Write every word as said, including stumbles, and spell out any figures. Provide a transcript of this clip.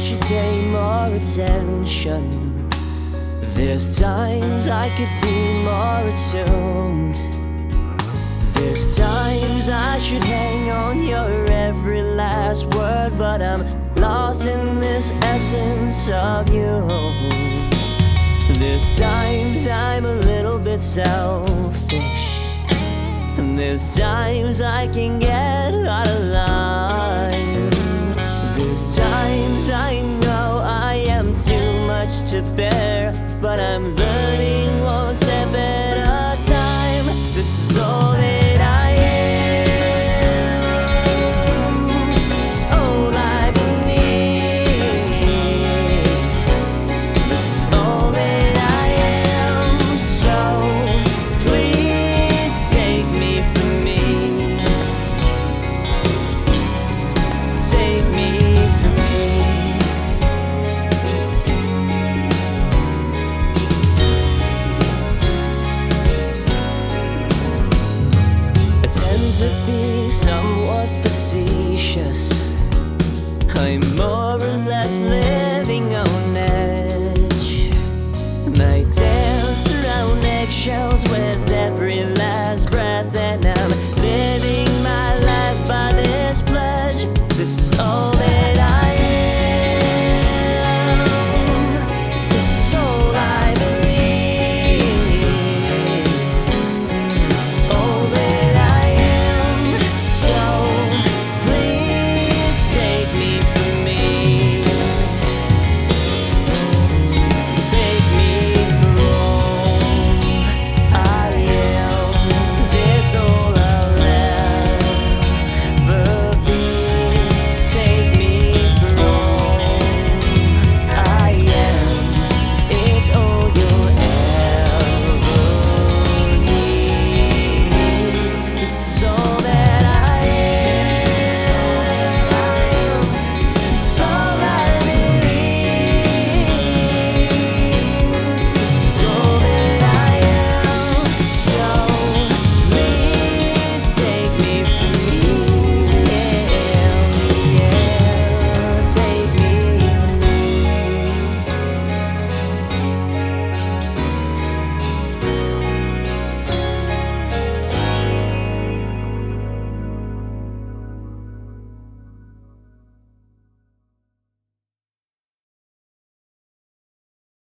should pay more attention. There's times I could be more attuned. There's times I should hang on your every last word, but I'm lost in this essence of you. There's times I'm a little bit selfish, and there's times I can get out of line. There's times I know I am too much to bear, but I'm learning